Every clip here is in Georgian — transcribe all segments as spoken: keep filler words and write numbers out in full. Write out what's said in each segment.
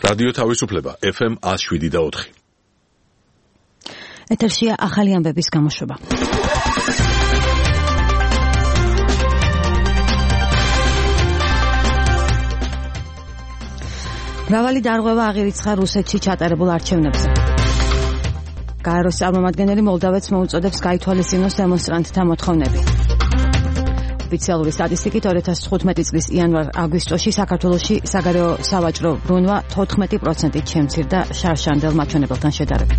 რადიო თავისუფლება ეფ ემ one oh seven და four. ეთერშია ახალი ამბების გამოშვება. მრავალი დარღვევა აღირიცხა რუსეთში ჩატარებულ არჩევნებზე. გაეროს წარმომადგენელი მოლდავეთს მოუწოდებს გაითვალისწინოს დემონსტრანტთა მოთხოვნები. ოფიციალური სტატისტიკით two thousand fifteen წლის იანვარ-აგვისტოში საქართველოში საგარეო სავაჭრო ბრუნვა fourteen პროცენტით შემცირდა შარშანდელ მაჩვენებელთან შედარებით.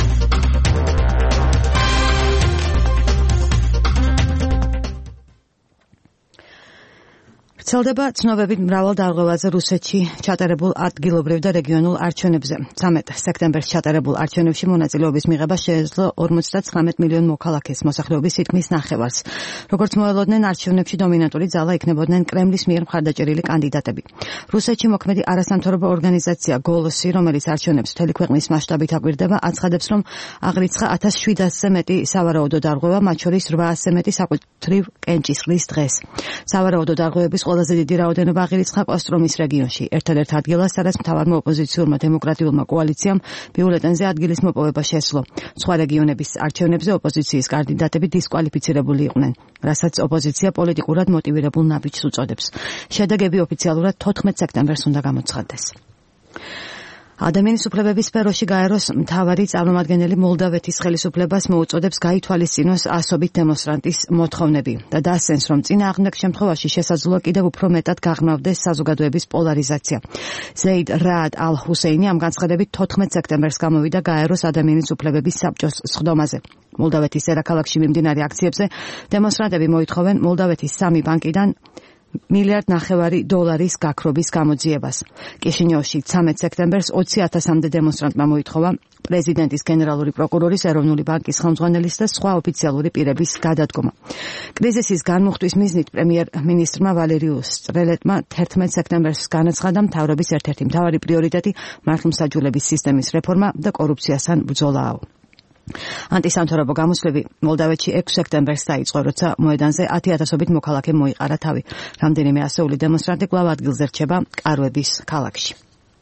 ვრცელდება ცნობებით მრავალ დარღვევაზე რუსეთში ჩატარებულ ადგილობრივ და რეგიონულ არჩევნებზე. thirteen სექტემბერს ჩატარებულ არჩევნებში მონაწილეობის მიღება შეეძლო forty-nine მილიონ მოქალაქეს მოსახლეობის თითქმის ნახევარს. როგორც მოელოდნენ, არჩევნებში დომინანტური ძალა იქნებოდნენ კრემლის მიერ მხარდაჭერილი კანდიდატები. რუსეთში მოქმედი არასამთავრობო ორგანიზაცია გოლოსი, რომელიც არჩევნებს მთელი ქვეყნის მასშტაბით აკვირდება, აცხადებს, რომ აღრიცხა one thousand seven hundred-ზე მეტი სავარაუდო დარღვევა, მათ შორის eight hundred-ზე მეტი საკუთრივ კენჭისყრის დღეს. სავარაუდო დარღვევების ყველაზე დიდი რაოდენობა აღირიცხა კოსტრომის რეგიონში. ერთადერთ ადგილას, სადაც მთავარმა ოპოზიციურმა დემოკრატიულმა კოალიციამ ბიულეტენზე ადგილის მოპოვება შეძლო. სხვა რეგიონების არჩევნებზე ოპოზიციის კანდიდატები დისკვალიფიცირებული იყვნენ, რასაც ოპოზიცია პოლიტიკურად მოტივირებულ ნაბიჯს უწოდებს. შედეგები ოფიციალურად fourteen სექტემბერს უნდა გამოცხადდეს. ადამიანის უფლებების სფეროში გაეროს მთავარი წარმომადგენელი მოლდავეთის ხელისუფლებას მოუწოდებს გაითვალისწინოს ასობით დემონსტრანტის მოთხოვნები და დასცენს, რომ წინააღმდეგ შემთხვევაში შესაძლოა კიდევ უფრო მეტად გაღრმავდეს საზოგადოების პოლარიზაცია. ზეიდ რაად ალ-ჰუსეინი ამ განცხადებით fourteen სექტემბერს გამოვიდა გაეროს ადამიანის უფლებების საბჭოს სხდომაზე. მოლდავეთის დედაქალაქში მიმდინარე აქციებზე დემონსტრანტები მოითხოვენ მოლდავეთის სამი ბანკიდან მილიარდ ნახევარი დოლარის გაქრობის გამოძიებას. კიშინიოვში thirteen სექტემბერს twenty thousand-მდე დემონსტრანტმა მოითხოვა პრეზიდენტის, გენერალური პროკურორის, ეროვნული ბანკის ხელმძღვანელის და სხვა ოფიციალური პირების გადადგომა. კრიზისის განმუხტვის მიზნით პრემიერ-მინისტრმა ვალერიუ სტრელეტმა eleven სექტემბერს განაცხადა, მთავრობის ერთ-ერთი მთავარი პრიორიტეტი მართლმსაჯულების სისტემის რეფორმა და კორუფციასთან ბრძოლაა. ანტისამთავრობო გამოსვლები მოლდავეთში six სექტემბერს დაიწყო, როცა მოედანზე ten thousand-ობით მოქალაქე მოიყარა თავი. რამდენიმე ასეული დემონსტრანტი კვლავ ადგილზე რჩება კარვების ქალაქში.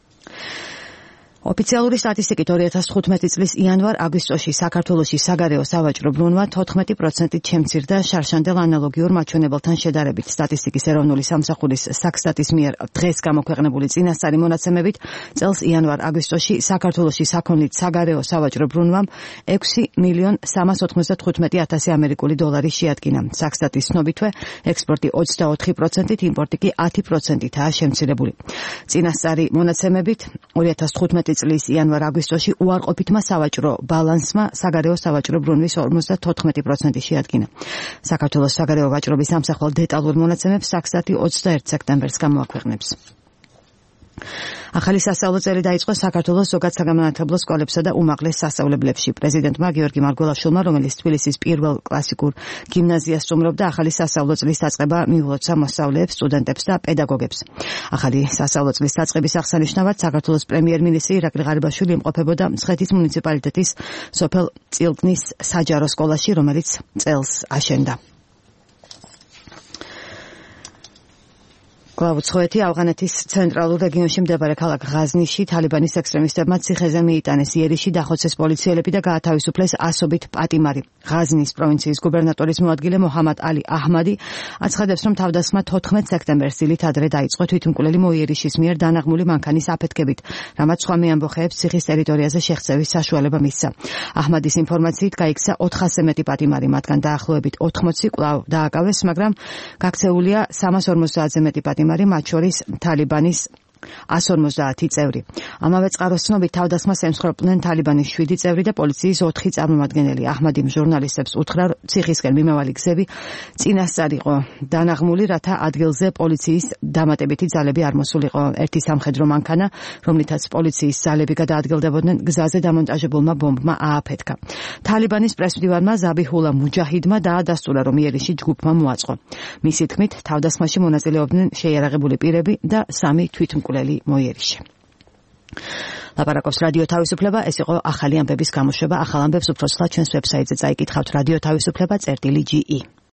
ოფიციალური სტატისტიკით two thousand fifteen წლის იანვარ-აგვისტოში საქართველოში საგარეო სავაჭრო ბრუნვა fourteen პროცენტით შემცირდა შარშანდელ ანალოგიურ მაჩვენებელთან შედარებით. სტატისტიკის ეროვნული სამსახურის საქსტატის მიერ დღეს გამოქვეყნებული წინასწარი მონაცემებით წელს იანვარ-აგვისტოში საქართველოში საქონლით საგარეო სავაჭრო ბრუნვამ six მილიონ three hundred ninety-five thousand ამერიკული დოლარი შეადგინა. საქსტატის ცნობითვე ექსპორტი twenty-four პროცენტით, იმპორტი კი ten პროცენტითაა შემცირებული. წინასწარი მონაცემებით two thousand fifteen წლის იანვარ-აგვისტოში უარყოფითმა სავაჭრო ბალანსმა საგარეო სავაჭრო ბრუნვის forty-four პროცენტი შეადგინა. საქართველოს საგარეო ვაჭრობის სამსახურ დეტალურ მონაცემებს საქსტატი twenty-one სექტემბერს გამოაქვეყნებს. ახალი სასწავლო წელი დაიწყო საქართველოს ზოგად საგანმანათლებლო სკოლებსა და უმაღლეს სასწავლებლებში. პრეზიდენტმა გიორგი მარგველაშვილმა, რომელიც თბილისის პირველ კლასიკურ გიმნაზიას სტუმრობდა, ახალი სასწავლო წლის დაწყება მიულოცა მოსწავლეებს, სტუდენტებს და პედაგოგებს. ახალი სასწავლო წლის დაწყების აღსანიშნავად საქართველოს პრემიერ-მინისტრი ირაკლი ღარიბაშვილი იმყოფებოდა მცხეთის მუნიციპალიტეტის სოფელ წილკნის საჯარო სკოლაში, რომელიც წელს აშენდა. გლავუცხოვეთი ავღანეთის ცენტრალურ რეგიონში მდებარე ქალაქ ღაზნიში თალიბანის ექსტრემისტებმა ციხეზე მიიტანეს იერიში, დახოცეს პოლიციელები და გაათავისუფლეს ასობით პატიმარი. ღაზნის პროვინციის გუბერნატორის მოადგილე მოჰამად ალი აჰმადი აცხადებს, რომ თავდასხმა fourteen სექტემბერს დილით ადრე დაიწყო თვითმკვლელი მოიერიშის მიერ დანაღმული მანქანის აფეთქებით, რამაც სხვა მეამბოხეებს ციხის ტერიტორიაზე შეღწევის საშუალება მისცა. აჰმადის ინფორმაციით გაიქცა four hundred-ზე მეტი პატიმარი, მათგან დაახლოებით eighty კვლავ დააკავეს, მაგრამ გაქცეულია three hundred fifty-ზე მეტი პატიმარი, მათ შორის თალიბანის one hundred fifty წევრი. ამავე წყაროს ცნობით თავდასხმას ემსხვერპლნენ თალიბანის seven წევრი და პოლიციის four წარმომადგენელი. აჰმადი ჟურნალისტებს უთხრა, ციხისკენ მიმავალი გზები წინასწარ იყო დანაღმული, რათა ადგილზე პოლიციის დამატებითი ძალები არ მოსულიყო. ერთი სამხედრო მანქანა, რომლითაც პოლიციის ძალები გადაადგილდებოდნენ, გზაზე დამონტაჟებულმა ბომბმა ააფეთქა. თალიბანის პრესმდივარმა ზაბიჰულა მუჯაჰიდმა დაადასტურა, რომ იერიში ჯგუფმა მოაწყო. მისი თქმით, თავდასხმაში მონაწილეობდნენ შეიარაღებული პირები და სამი თვითმკვლელი მოიერიში. ლაპარაკობს რადიო თავისუფლება, ეს იყო ახალი ამბების გამოშვება. ახალ ამბებს უფრო ცლად ჩვენს ვებსაიტზე წაიკითხავთ რადიო თავისუფლება წერტილი ჯი ი.